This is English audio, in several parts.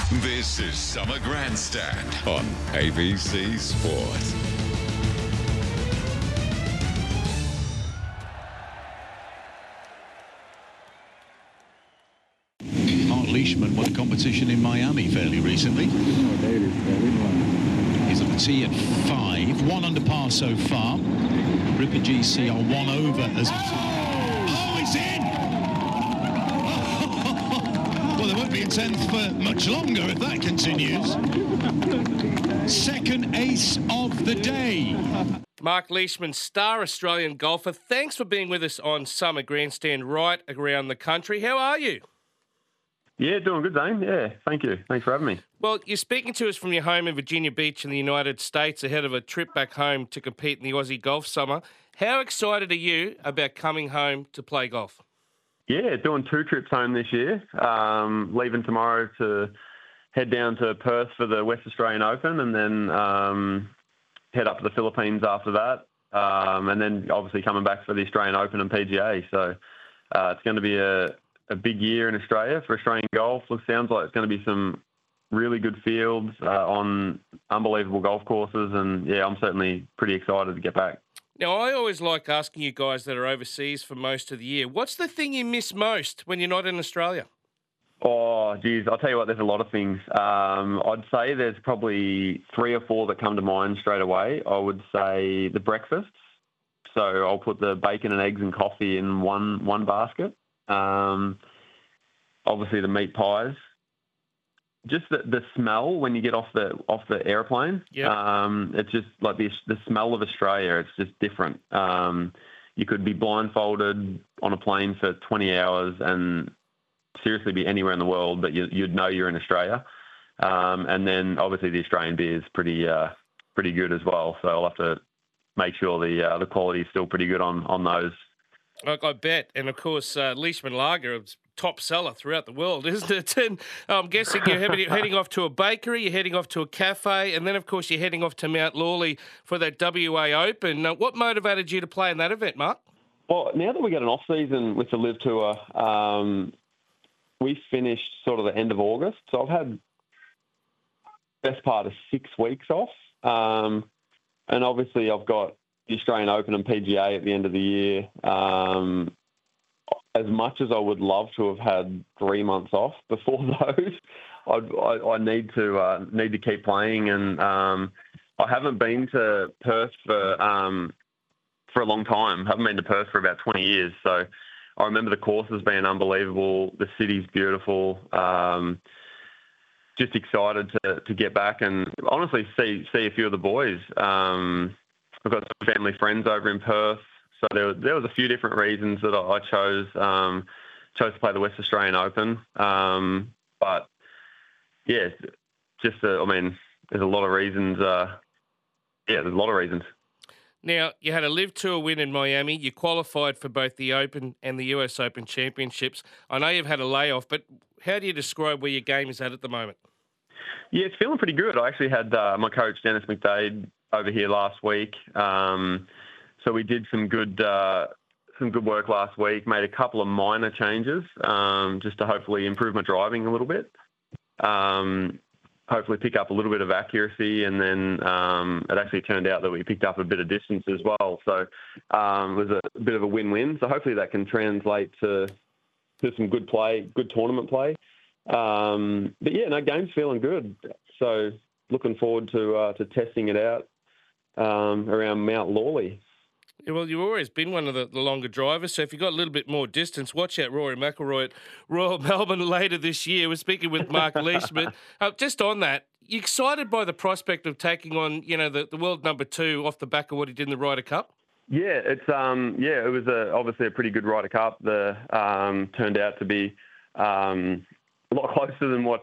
This is Summer Grandstand on ABC Sport. Mark Leishman won a competition in Miami fairly recently. He's on the tee at 5, 1 under par so far. Ripper GC are 1 over as... Oh, it's in! Well, there won't be a 10th for much longer if that continues. Second ace of the day. Mark Leishman, star Australian golfer. Thanks for being with us on Summer Grandstand right around the country. How are you? Yeah, doing good, Zane. Yeah, thank you. Thanks for having me. Well, you're speaking to us from your home in Virginia Beach in the United States ahead of a trip back home to compete in the Aussie Golf Summer. How excited are you about coming home to play golf? Yeah, doing 2 trips home this year. Leaving tomorrow to head down to Perth for the West Australian Open and then head up to the Philippines after that. And then obviously coming back for the Australian Open and PGA. So it's going to be a big year in Australia for Australian golf. It sounds like it's going to be some really good fields on unbelievable golf courses. And, yeah, I'm certainly pretty excited to get back. Now, I always like asking you guys that are overseas for most of the year, what's the thing you miss most when you're not in Australia? Oh, geez, I'll tell you what, there's a lot of things. I'd say there's probably 3 or 4 that come to mind straight away. I would say the breakfasts. So I'll put the bacon and eggs and coffee in one basket. Obviously the meat pies, just the smell when you get off the airplane. Yep. It's just like the smell of Australia. It's just different. You could be blindfolded on a plane for 20 hours and seriously be anywhere in the world, but you'd know you're in Australia. And then obviously the Australian beer is pretty good as well. So I'll have to make sure the quality is still pretty good on those. Like I bet. And, of course, Leishman Lager is top seller throughout the world, isn't it? And I'm guessing you're heading off to a bakery, you're heading off to a cafe, and then, of course, you're heading off to Mount Lawley for that WA Open. What motivated you to play in that event, Mark? Well, now that we get an off-season with the Live Tour, we finished sort of the end of August. So I've had best part of 6 weeks off. And obviously I've got the Australian Open and PGA at the end of the year. As much as I would love to have had 3 months off before those, I need to keep playing. And I haven't been to Perth for a long time. I haven't been to Perth for about 20 years. So I remember the courses being unbelievable. The city's beautiful. Just excited to get back and honestly see a few of the boys. I've got some family friends over in Perth. So there was a few different reasons that I chose to play the West Australian Open. But yeah, there's a lot of reasons. There's a lot of reasons. Now, you had a Live Tour win in Miami. You qualified for both the Open and the US Open Championships. I know you've had a layoff, but how do you describe where your game is at the moment? Yeah, it's feeling pretty good. I actually had my coach, Dennis McDade, over here last week. So we did some good work last week, made a couple of minor changes just to hopefully improve my driving a little bit. Hopefully pick up a little bit of accuracy, and then it actually turned out that we picked up a bit of distance as well. So it was a bit of a win-win. So hopefully that can translate to some good play, good tournament play. But yeah, no, game's feeling good. So looking forward to testing it out around Mount Lawley. Yeah, well, you've always been one of the longer drivers, so if you've got a little bit more distance, watch out Rory McIlroy at Royal Melbourne later this year. We're speaking with Mark Leishman. Just on that, you excited by the prospect of taking on, the world number 2 off the back of what he did in the Ryder Cup? Yeah, it was obviously a pretty good Ryder Cup. Turned out to be a lot closer than what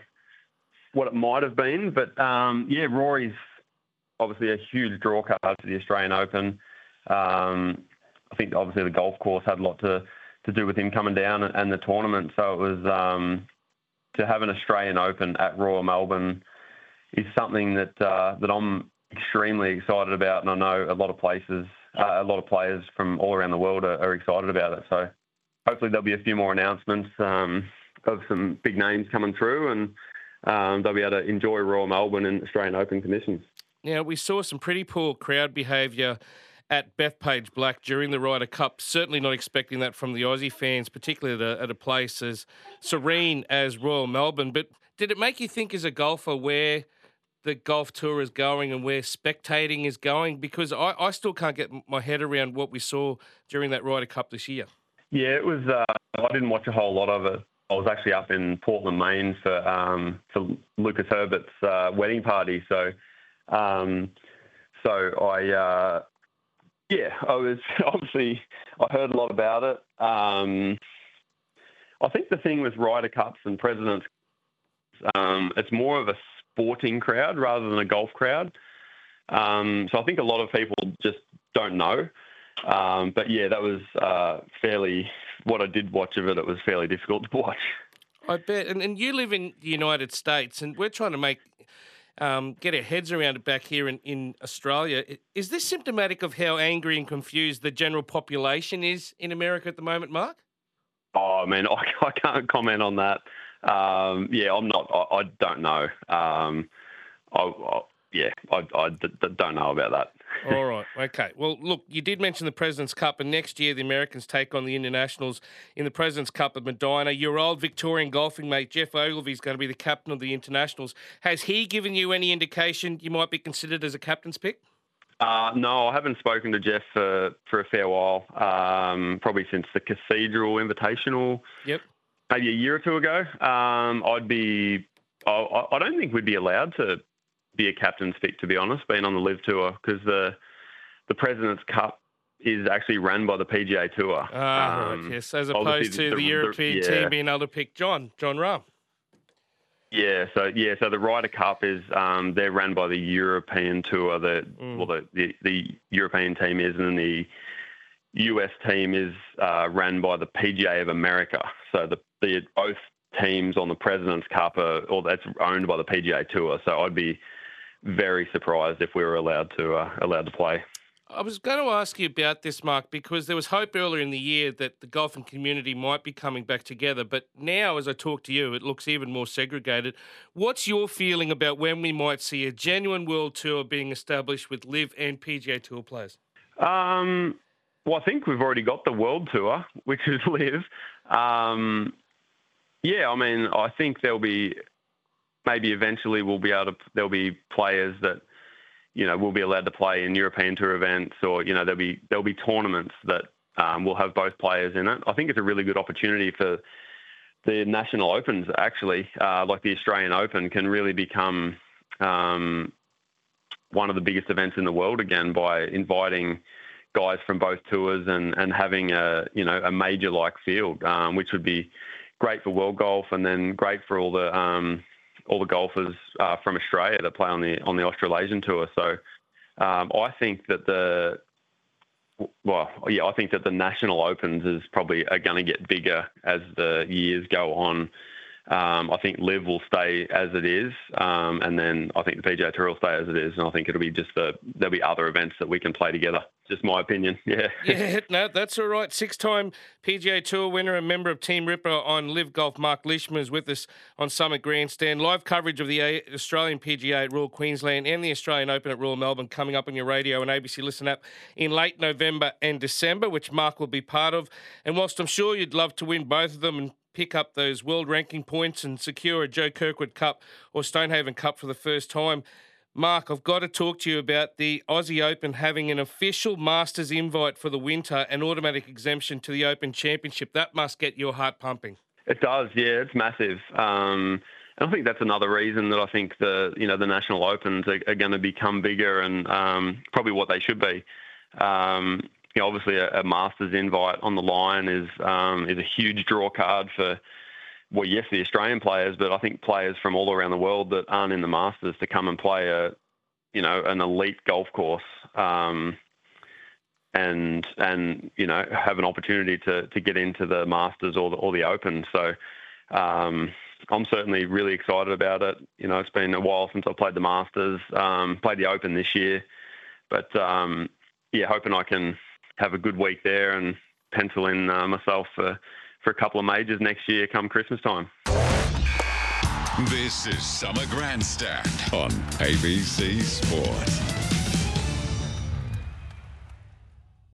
it might have been. But Rory's obviously a huge draw card to the Australian Open. I think obviously the golf course had a lot to do with him coming down and the tournament. So it was to have an Australian Open at Royal Melbourne is something that I'm extremely excited about, and I know a lot of players from all around the world are excited about it. So hopefully there'll be a few more announcements of some big names coming through, and they'll be able to enjoy Royal Melbourne in Australian Open conditions. Now, we saw some pretty poor crowd behaviour at Bethpage Black during the Ryder Cup. Certainly not expecting that from the Aussie fans, particularly at a place as serene as Royal Melbourne. But did it make you think as a golfer where the golf tour is going and where spectating is going? Because I still can't get my head around what we saw during that Ryder Cup this year. Yeah, it was. I didn't watch a whole lot of it. I was actually up in Portland, Maine for Lucas Herbert's wedding party. So I was obviously, I heard a lot about it. I think the thing with Ryder Cups and Presidents, it's more of a sporting crowd rather than a golf crowd. So I think a lot of people just don't know. But yeah, that was what I did watch of it, it was fairly difficult to watch. I bet. And you live in the United States, and we're trying to get our heads around it back here in Australia. Is this symptomatic of how angry and confused the general population is in America at the moment, Mark? Oh, man, I can't comment on that. I'm not. I don't know. I don't know about that. All right. Okay. Well, look, you did mention the President's Cup, and next year the Americans take on the Internationals in the President's Cup at Medina. Your old Victorian golfing mate, Geoff Ogilvy, is going to be the captain of the Internationals. Has he given you any indication you might be considered as a captain's pick? No, I haven't spoken to Geoff for a fair while, probably since the Cathedral Invitational. Yep. Maybe a year or two ago. I don't think we'd be allowed to be a captain's pick, to be honest, being on the LIV Tour, because the President's Cup is actually run by the PGA Tour. Yes, as opposed to the European team being able to pick John Rahm. So the Ryder Cup is they're run by the European Tour. The European team is, and then the US team is run by the PGA of America. So both teams on the President's Cup that's owned by the PGA Tour. So I'd be very surprised if we were allowed to play. I was going to ask you about this, Mark, because there was hope earlier in the year that the golfing community might be coming back together. But now, as I talk to you, it looks even more segregated. What's your feeling about when we might see a genuine World Tour being established with LIV and PGA Tour players? Well, I think we've already got the World Tour, which is LIV. I think there'll be maybe eventually there'll be players that, will be allowed to play in European Tour events, or, there'll be tournaments that will have both players in it. I think it's a really good opportunity for the national opens, actually, like the Australian Open can really become one of the biggest events in the world again by inviting guys from both tours and having a major-like field, which would be great for world golf, and then great for all the golfers from Australia that play on the Australasian Tour. So I think that the national opens is probably are going to get bigger as the years go on. I think LIV will stay as it is, and then I think the PGA Tour will stay as it is, and I think it'll be there'll be other events that we can play together. Just my opinion, yeah. Yeah, no, that's all right. 6-time PGA Tour winner and member of Team Ripper on LIV Golf, Mark Leishman, is with us on Summit Grandstand. Live coverage of the Australian PGA at Royal Queensland and the Australian Open at Royal Melbourne coming up on your radio and ABC Listen app in late November and December, which Mark will be part of. And whilst I'm sure you'd love to win both of them and pick up those world ranking points and secure a Joe Kirkwood Cup or Stonehaven Cup for the first time, Mark, I've got to talk to you about the Aussie Open having an official Masters invite for the winter and automatic exemption to the Open Championship. That must get your heart pumping. It does, yeah. It's massive. And I think that's another reason that I think the National Opens are going to become bigger and probably what they should be. Obviously a Masters invite on the line is a huge draw card for, well, yes, the Australian players, but I think players from all around the world that aren't in the Masters to come and play an elite golf course, and have an opportunity to get into the Masters or the Open. So I'm certainly really excited about it. It's been a while since I played the Masters, played the Open this year, but hoping I can have a good week there and pencil in myself for a couple of majors next year come Christmas time. This is Summer Grandstand on ABC Sport.